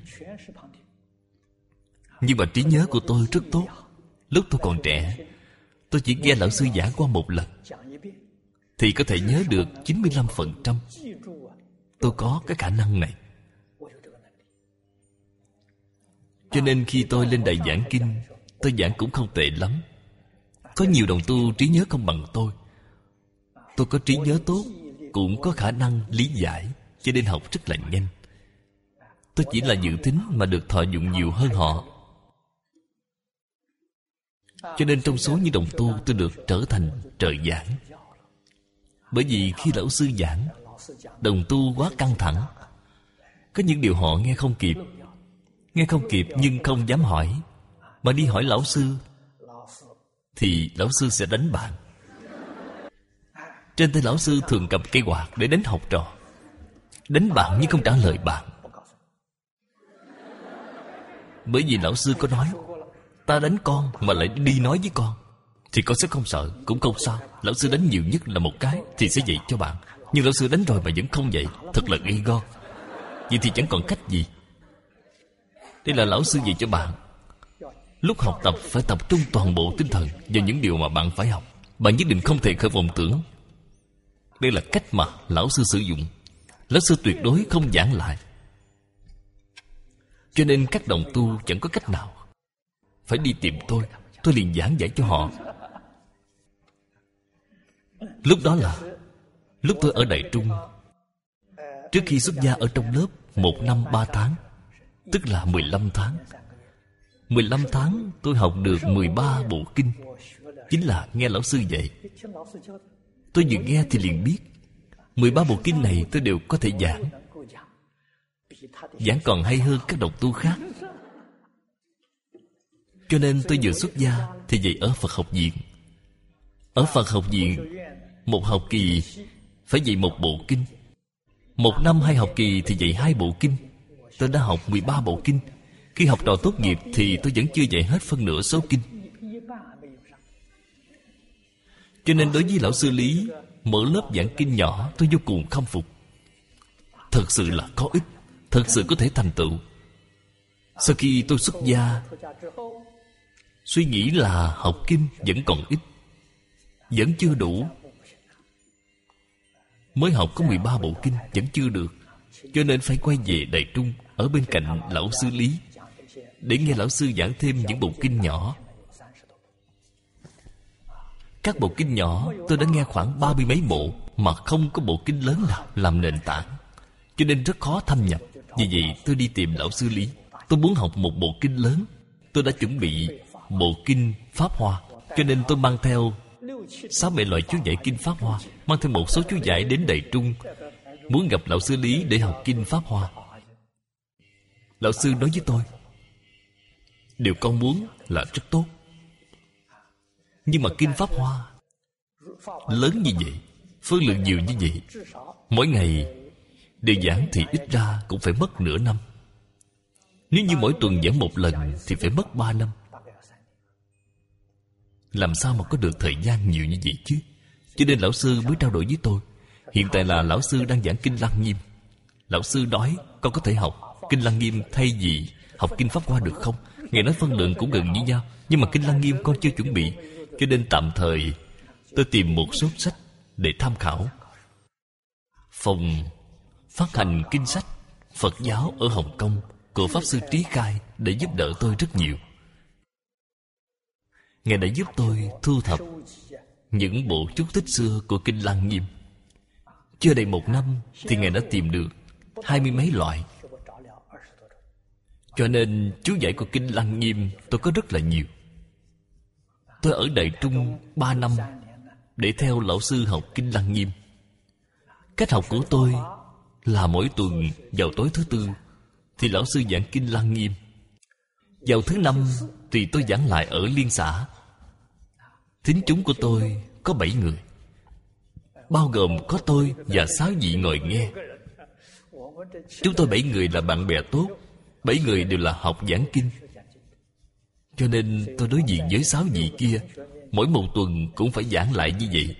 Speaker 1: Nhưng mà trí nhớ của tôi rất tốt. Lúc tôi còn trẻ, tôi chỉ nghe lão sư giảng qua một lần thì có thể nhớ được chín mươi lăm phần trăm. Tôi có cái khả năng này. Cho nên khi tôi lên đài giảng kinh, tôi giảng cũng không tệ lắm. Có nhiều đồng tu trí nhớ không bằng tôi. Tôi có trí nhớ tốt, cũng có khả năng lý giải, cho nên học rất là nhanh. Tôi chỉ là dự thính mà được thọ dụng nhiều hơn họ. Cho nên trong số những đồng tu, tôi được trở thành trợ giảng. Bởi vì khi lão sư giảng, đồng tu quá căng thẳng, có những điều họ nghe không kịp. Nghe không kịp nhưng không dám hỏi, mà đi hỏi lão sư thì lão sư sẽ đánh bạn. Trên tay lão sư thường cầm cây quạt để đánh học trò. Đánh bạn nhưng không trả lời bạn. Bởi vì lão sư có nói, ta đánh con mà lại đi nói với con thì con sẽ không sợ, cũng không sao. Lão sư đánh nhiều nhất là một cái thì sẽ dạy cho bạn. Nhưng lão sư đánh rồi mà vẫn không dạy, thật là gay go. Vậy thì chẳng còn cách gì. Đây là lão sư dạy cho bạn. Lúc học tập phải tập trung toàn bộ tinh thần vào những điều mà bạn phải học. Bạn nhất định không thể khởi vọng tưởng. Đây là cách mà lão sư sử dụng. Lão sư tuyệt đối không giảng lại. Cho nên các đồng tu chẳng có cách nào, phải đi tìm tôi. Tôi liền giảng giải cho họ. Lúc đó là lúc tôi ở Đại Trung, trước khi xuất gia ở trong lớp một năm ba tháng, tức là mười lăm tháng. Mười lăm tháng tôi học được mười ba bộ kinh, chính là nghe lão sư dạy. Tôi vừa nghe thì liền biết mười ba bộ kinh này tôi đều có thể giảng. Giảng còn hay hơn các đồng tu khác. Cho nên tôi vừa xuất gia thì dạy ở Phật học viện. Ở Phật học viện, một học kỳ phải dạy một bộ kinh. Một năm hai học kỳ thì dạy hai bộ kinh. Tôi đã học mười ba bộ kinh. Khi học trò tốt nghiệp thì tôi vẫn chưa dạy hết phân nửa số kinh. Cho nên đối với lão sư Lý, mở lớp giảng kinh nhỏ tôi vô cùng khâm phục. Thật sự là có ích, thật sự có thể thành tựu. Sau khi tôi xuất gia, suy nghĩ là học kinh vẫn còn ít, vẫn chưa đủ. Mới học có mười ba bộ kinh vẫn chưa được. Cho nên phải quay về Đại Trung, ở bên cạnh lão sư Lý, để nghe lão sư giảng thêm những bộ kinh nhỏ. Các bộ kinh nhỏ tôi đã nghe khoảng ba mươi mấy bộ, mà không có bộ kinh lớn nào làm nền tảng, cho nên rất khó thâm nhập. Vì vậy tôi đi tìm lão sư Lý. Tôi muốn học một bộ kinh lớn. Tôi đã chuẩn bị bộ kinh Pháp Hoa, cho nên tôi mang theo sáu bảy loại chú giải kinh Pháp Hoa, mang theo một số chú giải đến Đại Trung, muốn gặp Lão sư Lý để học Kinh Pháp Hoa. Lão sư nói với tôi, điều con muốn là rất tốt, nhưng mà Kinh Pháp Hoa lớn như vậy, phương lượng nhiều như vậy, mỗi ngày đều giảng thì ít ra cũng phải mất nửa năm. Nếu như mỗi tuần giảng một lần thì phải mất ba năm. Làm sao mà có được thời gian nhiều như vậy chứ? Cho nên lão sư mới trao đổi với tôi. Hiện tại là lão sư đang giảng Kinh Lăng Nghiêm. Lão sư nói con có thể học Kinh Lăng Nghiêm thay vì học Kinh Pháp Hoa được không? Ngài nói phân lượng cũng gần như nhau, nhưng mà Kinh Lăng Nghiêm con chưa chuẩn bị, cho nên tạm thời tôi tìm một số sách để tham khảo. Phòng phát hành kinh sách Phật giáo ở Hồng Kông của Pháp Sư Trí Khai đã giúp đỡ tôi rất nhiều. Ngài đã giúp tôi thu thập những bộ chú thích xưa của Kinh Lăng Nghiêm. Chưa đầy một năm thì Ngài đã tìm được hai mươi mấy loại. Cho nên chú giải của Kinh Lăng Nghiêm tôi có rất là nhiều. Tôi ở Đại Trung ba năm để theo lão sư học Kinh Lăng Nghiêm. Cách học của tôi là mỗi tuần vào tối thứ tư thì lão sư giảng Kinh Lăng Nghiêm. Vào thứ năm thì tôi giảng lại ở liên xã. Thính chúng của tôi có bảy người, bao gồm có tôi và sáu vị ngồi nghe. Chúng tôi bảy người là bạn bè tốt, bảy người đều là học giảng kinh. Cho nên tôi đối diện với sáu vị kia, mỗi một tuần cũng phải giảng lại như vậy.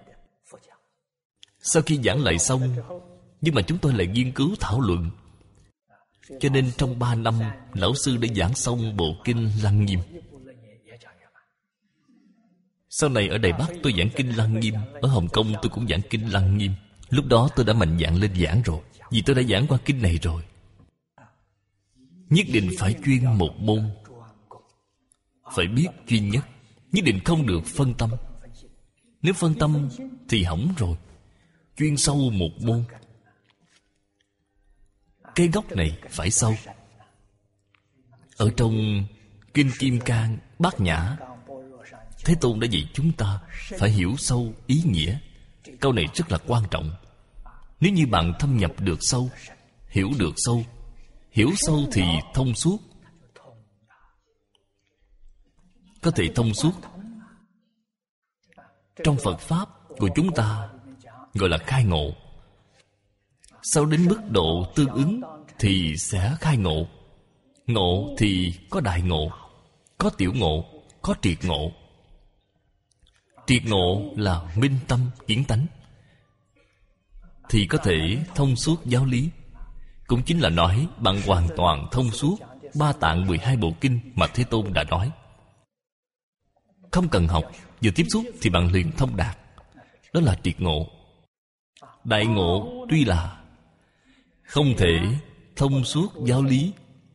Speaker 1: Sau khi giảng lại xong, nhưng mà chúng tôi lại nghiên cứu thảo luận. Cho nên trong ba năm, lão sư đã giảng xong bộ Kinh Lăng Nghiêm. Sau này ở Đài Bắc tôi giảng Kinh Lăng Nghiêm, ở Hồng Kông tôi cũng giảng Kinh Lăng Nghiêm. Lúc đó tôi đã mạnh dạn lên giảng rồi, vì tôi đã giảng qua kinh này rồi. Nhất định phải chuyên một môn, phải biết chuyên nhất, nhất định không được phân tâm. Nếu phân tâm thì hỏng rồi. Chuyên sâu một môn. Cái gốc này phải sâu. Ở trong Kinh Kim Cang, Bát Nhã, Thế Tôn đã dạy chúng ta phải hiểu sâu ý nghĩa. Câu này rất là quan trọng. Nếu như bạn thâm nhập được sâu, hiểu được sâu, hiểu sâu thì thông suốt. Có thể thông suốt. Trong Phật Pháp của chúng ta gọi là khai ngộ. Sau đến mức độ tương ứng thì sẽ khai ngộ. Ngộ thì có đại ngộ, có tiểu ngộ, có triệt ngộ. Triệt ngộ là minh tâm kiến tánh, thì có thể thông suốt giáo lý. Cũng chính là nói bạn hoàn toàn thông suốt ba tạng mười hai bộ kinh mà Thế Tôn đã nói. Không cần học, vừa tiếp xúc thì bạn liền thông đạt. Đó là triệt ngộ. Đại ngộ tuy là không thể thông suốt giáo lý,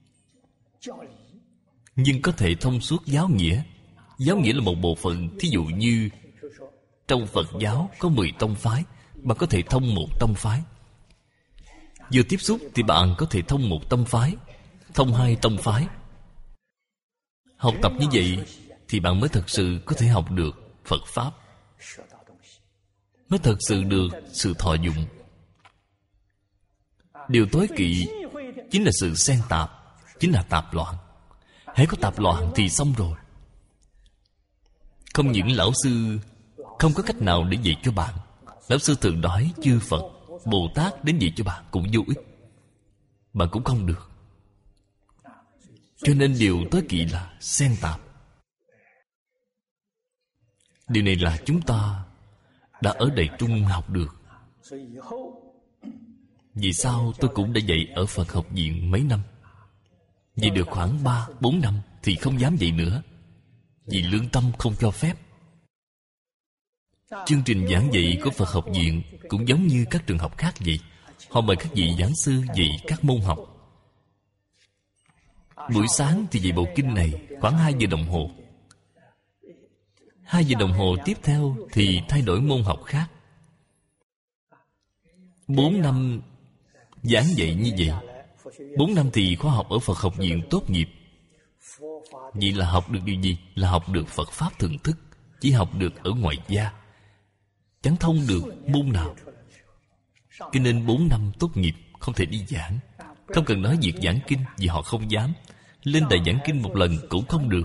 Speaker 1: nhưng có thể thông suốt giáo nghĩa. Giáo nghĩa là một bộ phận. Thí dụ như trong Phật giáo có mười tông phái, bạn có thể thông một tông phái. Vừa tiếp xúc thì bạn có thể thông một tông phái, thông hai tông phái. Học tập như vậy thì bạn mới thật sự có thể học được Phật Pháp, mới thật sự được sự thọ dụng. Điều tối kỵ chính là sự xen tạp, chính là tạp loạn. Hễ có tạp loạn thì xong rồi. Không những lão sư không có cách nào để dạy cho bạn. Lão sư thường nói chư Phật, Bồ Tát đến dạy cho bạn cũng vô ích, bạn cũng không được. Cho nên điều tối kỵ là xen tạp. Điều này là chúng ta đã ở Đại Trung học được. Vì sao tôi cũng đã dạy ở Phật học viện mấy năm. Vì được khoảng ba, bốn năm thì không dám dạy nữa, vì lương tâm không cho phép. Chương trình giảng dạy của Phật học viện cũng giống như các trường học khác vậy. Họ mời các vị giảng sư dạy các môn học. Buổi sáng thì dạy bộ kinh này khoảng hai giờ đồng hồ. Hai giờ đồng hồ tiếp theo thì thay đổi môn học khác. Bốn năm giảng dạy như vậy. Bốn năm thì khóa học ở Phật học viện tốt nghiệp. Vậy là học được điều gì? Là học được Phật Pháp thượng thức. Chỉ học được ở ngoài gia, chẳng thông được môn nào. Cho nên bốn năm tốt nghiệp không thể đi giảng. Không cần nói việc giảng kinh, vì họ không dám. Lên đài giảng kinh một lần cũng không được.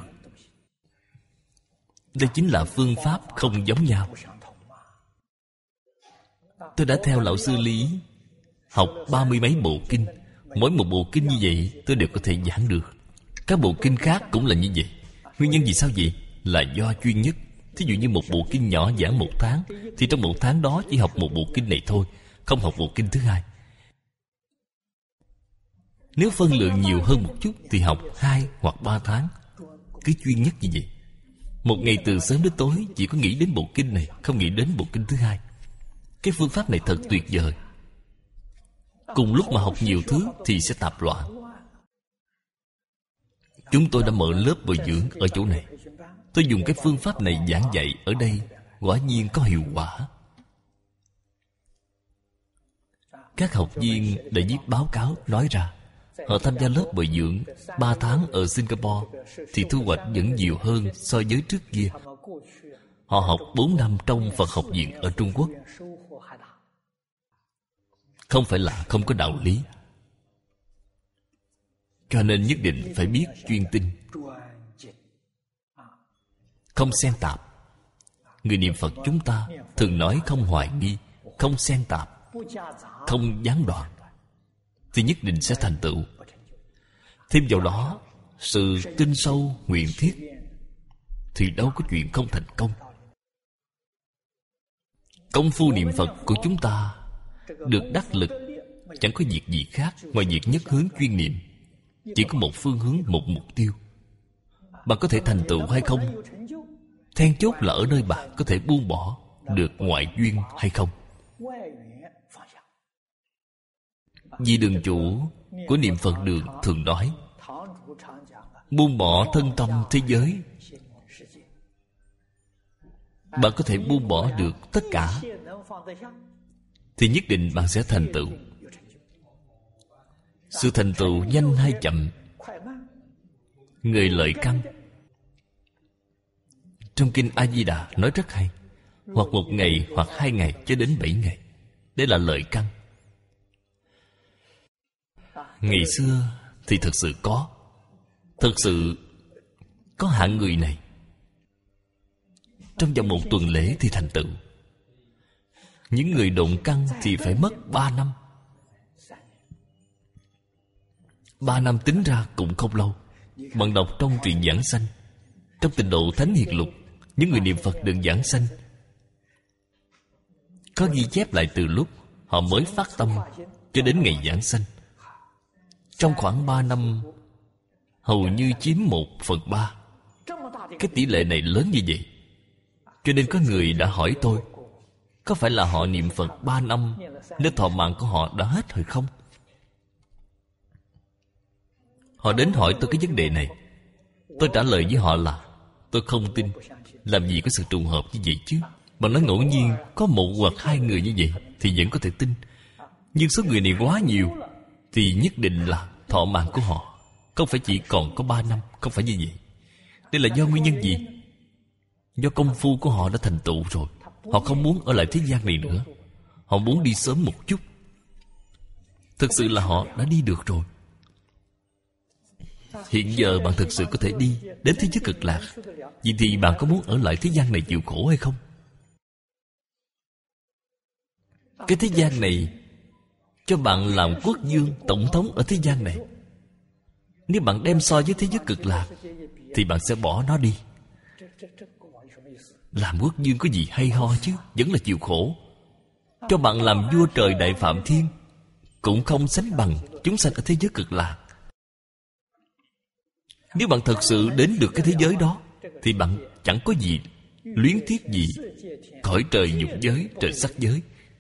Speaker 1: Đây chính là phương pháp không giống nhau. Tôi đã theo lão sư Lý học ba mươi mấy bộ kinh. Mỗi một bộ kinh như vậy tôi đều có thể giảng được. Các bộ kinh khác cũng là như vậy. Nguyên nhân vì sao vậy? Là do chuyên nhất. Thí dụ như một bộ kinh nhỏ giảng một tháng, thì trong một tháng đó chỉ học một bộ kinh này thôi, không học bộ kinh thứ hai. Nếu phân lượng nhiều hơn một chút thì học hai hoặc ba tháng. Cứ chuyên nhất như vậy. Một ngày từ sớm đến tối chỉ có nghĩ đến bộ kinh này, không nghĩ đến bộ kinh thứ hai. Cái phương pháp này thật tuyệt vời. Cùng lúc mà học nhiều thứ thì sẽ tạp loạn. Chúng tôi đã mở lớp bồi dưỡng ở chỗ này. Tôi dùng cái phương pháp này giảng dạy ở đây, quả nhiên có hiệu quả. Các học viên đã viết báo cáo nói ra họ tham gia lớp bồi dưỡng ba tháng ở Singapore thì thu hoạch vẫn nhiều hơn so với trước kia. Họ học bốn năm trong Phật học viện ở Trung Quốc. Không phải là không có đạo lý. Cho nên nhất định phải biết chuyên tinh, không xen tạp. Người niệm Phật chúng ta thường nói không hoài nghi, không xen tạp, không gián đoạn, thì nhất định sẽ thành tựu. Thêm vào đó sự tin sâu nguyện thiết thì đâu có chuyện không thành công. Công phu niệm Phật của chúng ta được đắc lực, chẳng có việc gì khác ngoài việc nhất hướng chuyên niệm. Chỉ có một phương hướng, một mục tiêu. Bạn có thể thành tựu hay không, then chốt là ở nơi bạn có thể buông bỏ được ngoại duyên hay không. Vì đường chủ của niệm Phật đường thường nói, buông bỏ thân tâm thế giới, bạn có thể buông bỏ được tất cả, thì nhất định bạn sẽ thành tựu. Sự thành tựu nhanh hay chậm, người lợi căn. Trong kinh A Di Đà nói rất hay, hoặc một ngày hoặc hai ngày cho đến bảy ngày. Đây là lợi căn. Ngày xưa thì thật sự có, thật sự có hạng người này trong vòng một tuần lễ thì thành tựu. Những người độn căn thì phải mất ba năm. Ba năm tính ra cũng không lâu. Bạn đọc trong truyện Giảng Sanh, trong Tịnh Độ Thánh Hiền Lục, những người niệm Phật đường Giảng Sanh có ghi chép lại từ lúc họ mới phát tâm cho đến ngày Giảng Sanh. Trong khoảng ba năm, hầu như chiếm một phần ba. Cái tỷ lệ này lớn như vậy. Cho nên có người đã hỏi tôi, có phải là họ niệm Phật ba năm nên thọ mạng của họ đã hết rồi không? Họ đến hỏi tôi cái vấn đề này. Tôi trả lời với họ là tôi không tin. Làm gì có sự trùng hợp như vậy chứ? Mà nói ngẫu nhiên có một hoặc hai người như vậy thì vẫn có thể tin. Nhưng số người này quá nhiều thì nhất định là thọ mạng của họ không phải chỉ còn có ba năm. Không phải như vậy. Đây là do nguyên nhân gì? Do công phu của họ đã thành tựu rồi. Họ không muốn ở lại thế gian này nữa. Họ muốn đi sớm một chút. Thực sự là họ đã đi được rồi. Hiện giờ bạn thực sự có thể đi đến thế giới cực lạc. Vậy thì bạn có muốn ở lại thế gian này chịu khổ hay không? Cái thế gian này cho bạn làm quốc vương, tổng thống ở thế gian này. Nếu bạn đem so với thế giới cực lạc thì bạn sẽ bỏ nó đi. Làm quốc vương có gì hay ho chứ? Vẫn là chịu khổ. Cho bạn làm vua trời Đại Phạm Thiên cũng không sánh bằng chúng sanh ở thế giới cực lạc. Nếu bạn thật sự đến được cái thế giới đó thì bạn chẳng có gì luyến tiếc gì cõi trời dục giới, trời sắc giới.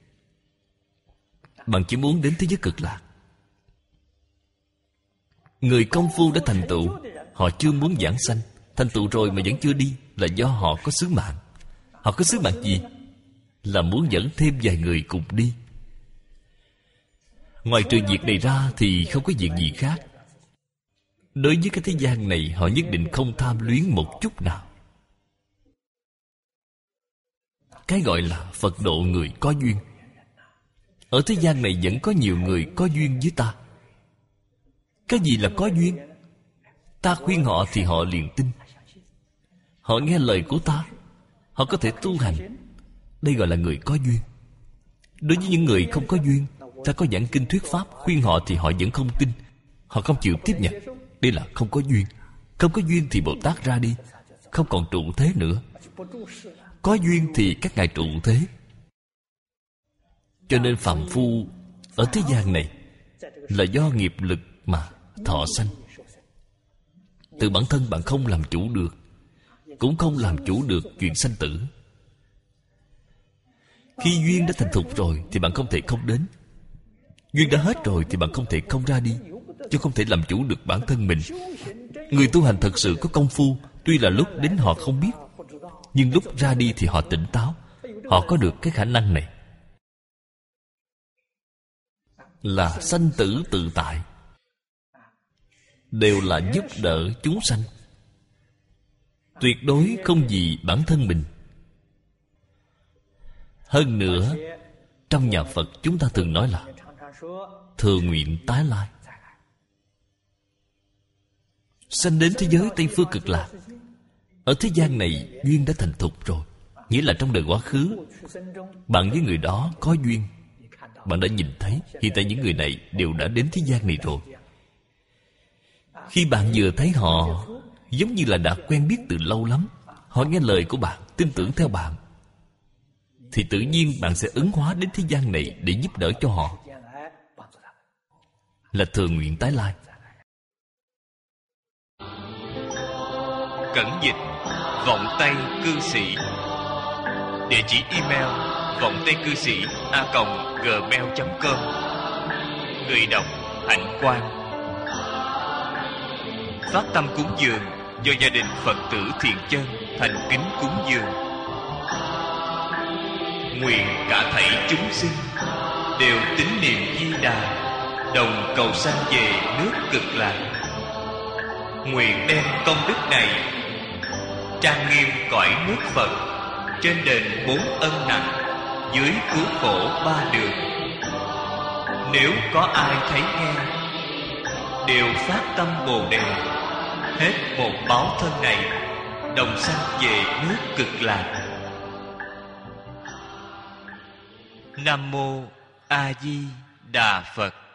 Speaker 1: Bạn chỉ muốn đến thế giới cực lạc. Người công phu đã thành tựu, họ chưa muốn giảng sanh. Thành tựu rồi mà vẫn chưa đi là do họ có sứ mạng. Họ có sứ mạng gì? Là muốn dẫn thêm vài người cùng đi. Ngoài trừ việc này ra thì không có việc gì khác. Đối với cái thế gian này, họ nhất định không tham luyến một chút nào. Cái gọi là Phật độ người có duyên. Ở thế gian này vẫn có nhiều người có duyên với ta. Cái gì là có duyên? Ta khuyên họ thì họ liền tin. Họ nghe lời của ta, họ có thể tu hành. Đây gọi là người có duyên. Đối với những người không có duyên, ta có giảng kinh thuyết pháp, khuyên họ thì họ vẫn không tin. Họ không chịu tiếp nhận. Đây là không có duyên. Không có duyên thì Bồ Tát ra đi, không còn trụ thế nữa. Có duyên thì các ngài trụ thế. Cho nên phàm phu ở thế gian này là do nghiệp lực mà thọ sanh. Từ bản thân bạn không làm chủ được, cũng không làm chủ được chuyện sanh tử. Khi duyên đã thành thục rồi thì bạn không thể không đến. Duyên đã hết rồi thì bạn không thể không ra đi, chứ không thể làm chủ được bản thân mình. Người tu hành thật sự có công phu, tuy là lúc đến họ không biết, nhưng lúc ra đi thì họ tỉnh táo. Họ có được cái khả năng này, là sanh tử tự tại, đều là giúp đỡ chúng sanh, tuyệt đối không vì bản thân mình. Hơn nữa, trong nhà Phật chúng ta thường nói là thừa nguyện tái lai, sanh đến thế giới Tây Phương Cực Lạc. Ở thế gian này duyên đã thành thục rồi, nghĩa là trong đời quá khứ bạn với người đó có duyên. Bạn đã nhìn thấy hiện tại những người này đều đã đến thế gian này rồi. Khi bạn vừa thấy họ, giống như là đã quen biết từ lâu lắm. Họ nghe lời của bạn, tin tưởng theo bạn, thì tự nhiên bạn sẽ ứng hóa đến thế gian này để giúp đỡ cho họ, là thừa nguyện tái lai.
Speaker 2: Cẩn dịch Vọng Tây Cư Sĩ. Địa chỉ email vọng tây cư sĩ a còng gmail chấm com. Người đọc Hạnh Quang. Phát tâm cúng dường do gia đình Phật tử Thiện Chân thành kính cúng dường. Nguyện cả thảy chúng sinh đều tín niệm Di Đà, đồng cầu sanh về nước Cực Lạc. Nguyện đem công đức này trang nghiêm cõi nước Phật, trên đền bốn ân nặng, dưới cứu khổ ba đường. Nếu có ai thấy nghe, đều phát tâm Bồ Đề, hết một báo thân này, đồng sanh về nước Cực Lạc. Nam mô A Di Đà Phật.